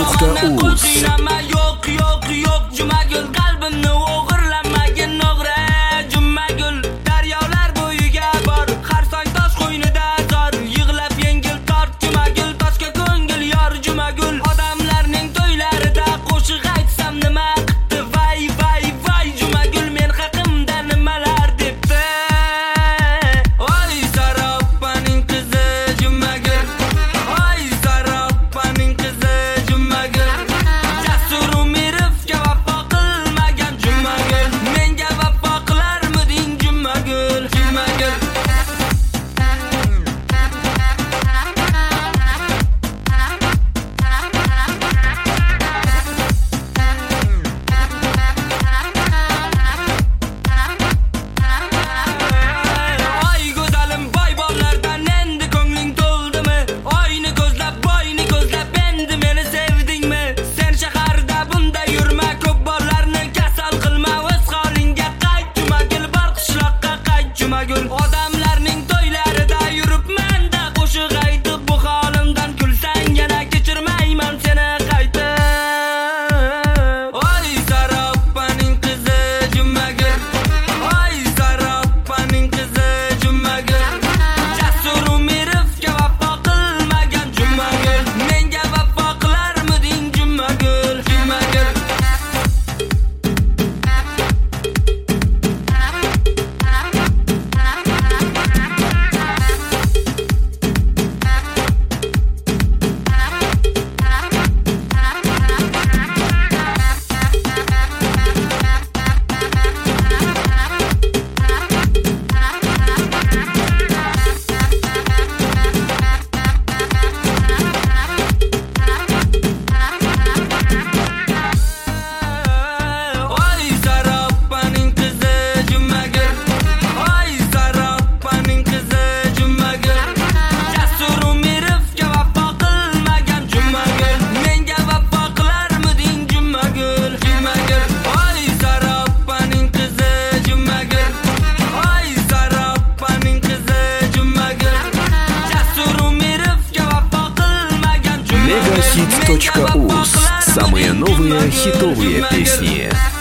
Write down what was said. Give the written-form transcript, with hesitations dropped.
Hitovyet.uz. Yo'q, yo'q, yo'q, Jumagul qalbimni o'g'irlamagin o'g'ri Jumagul daryolar bo'yiga bor har soy tosh qo'ynida zor yig'lab yengil tort Jumagul toshga ko'ngil yor Jumagul odamlarning to'ylarida qo'shiq aytsam nima qipti vay vay vay Jumagul men haqimda nimalar debdi Oy Saropaning qizi Jumagul Oy Saropaning qizi Jumagul Jasur Umirovga vafo qilmagan Jumagul menga vafo qilarmiding Jumagul Jumagul Oy go'zalim boy bollardan endi ko'ngling to'ldimi Oyni ko'zlab boyni ko'zlab endi meni sevdingmi Sen shaharda bunda yurma ko'p bollarni kasal qilma o'z holingga qayt Jumagul bor qishloqqa qayt Jumagul odamlarning to'ylarida yuribman-da qo'shiq aytib bu holimdan kulsang yana kechirmayman seni qaytib Oy Saropaning qizi Jumagul Oy Saropaning qizi Jumagul Jasur Umirovga vafo qilmagan Jumagul menga vafo qilarmiding Jumagul Jumagul Oy Saropaning qizi Jumagul Oy Saropaning qizi Jumagul Jasur Umirovga vafo qilmagan Jumagul menga vafo qilarmiding Jumagul Jumagul Oy Saropaning qizi Jumagul Oy Saropaning qizi Jumagul Jasur Umirovga vafo qilmagan Jumagul Megahit.uz. Самые новые хитовые песни.